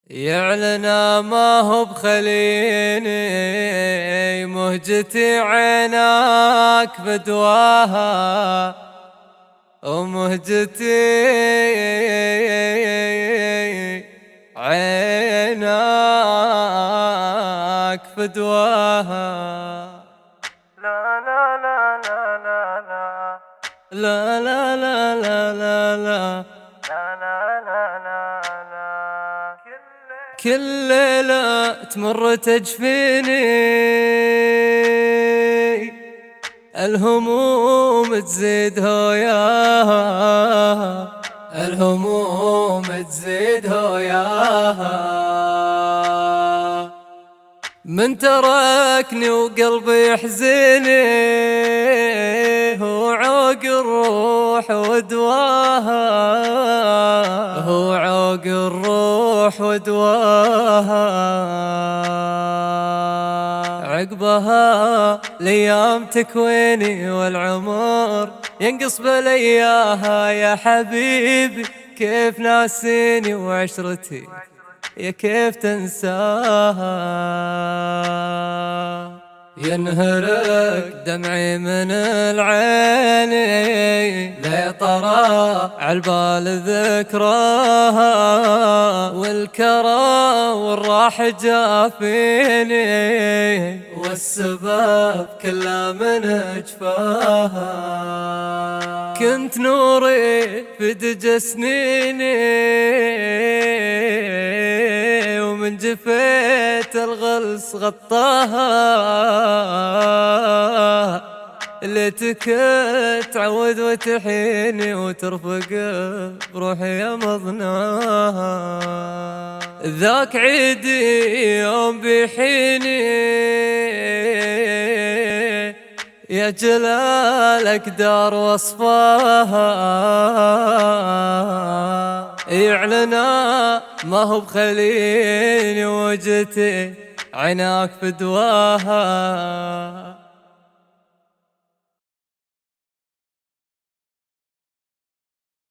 يعلنا ما هو بخليني مهجتي عيناك بدواها ومهجتي عيناك بدواها. لا لا لا لا لا لا لا لا لا لا كل ليلة تمر تجفيني الهموم تزيد هوياها، الهموم تزيد هوياها. من تركني وقلبي يحزني هو عوق الروح ودواها، هو عوق الروح ودواها. عقبها الايام تكويني والعمر ينقص بلياها. يا حبيبي كيف ناسيني وعشرتي يا كيف تنساها. ينهرك دمعي من العين لا ترى عالبال ذكراها، والكرى والراح جافيني والسبب كله من جفاها. كنت نوري في دج سنيني ومن جفيت الغلس غطاها. ليتك تعود وتحيني وترفق بروحي يا مضناها. ذاك عيدي يوم بيحيني يا جلالك دار وصفاها. يعلنا ما هو بخليني وجتي عيناك فدواها.